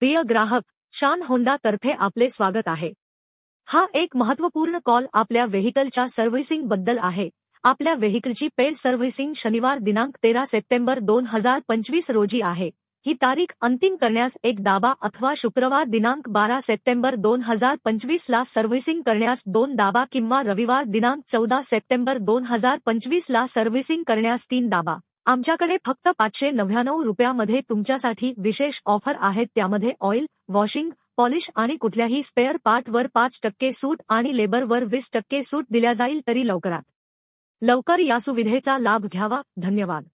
प्रिय ग्राहक, शान होंडा तर्फे आपले स्वागत आहे। हा एक महत्त्वपूर्ण कॉल आपल्या व्हेइकलच्या सर्व्हिसिंग बद्दल आहे। आपल्या व्हेइकलची पेड सर्व्हिसिंग शनिवार दिनांक 13 सप्टेंबर 2025 रोजी आहे। ही तारीख अंतिम करण्यास एक दाबा अथवा शुक्रवार दिनांक 12 सप्टेंबर 2025 ला सर्व्हिसिंग करण्यास 2 दाबा किंवा रविवार दिनांक 14 सप्टेंबर 2025 ला सर्व्हिसिंग करण्यास 3 दाबा। आमच्याकडे फक्त 599 रुपयामध्ये तुमच्यासाठी विशेष ऑफर आहेत, त्यामध्ये ऑइल, वॉशिंग, पॉलिश आणि कुठल्याही स्पेअर पार्टवर 5% सूट आणि लेबरवर 20% सूट दिल्या जाईल। तरी लवकरात लवकर या सुविधेचा लाभ घ्यावा। धन्यवाद।